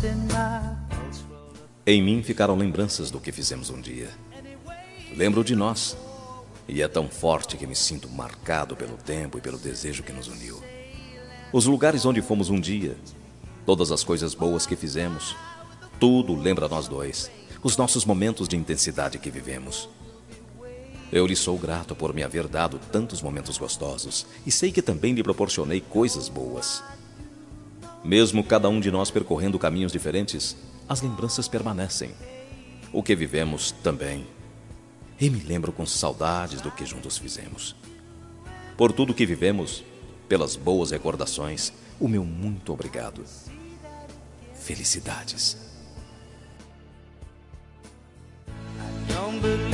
Em mim ficaram lembranças do que fizemos um dia. Lembro de nós. E é tão forte que me sinto marcado pelo tempo e pelo desejo que nos uniu. Os lugares onde fomos um dia, todas as coisas boas que fizemos, tudo lembra nós dois, os nossos momentos de intensidade que vivemos. Eu lhe sou grato por me haver dado tantos momentos gostosos e sei que também lhe proporcionei coisas boas. Mesmo cada um de nós percorrendo caminhos diferentes, as lembranças permanecem. O que vivemos também. E me lembro com saudades do que juntos fizemos. Por tudo que vivemos, pelas boas recordações, o meu muito obrigado. Felicidades.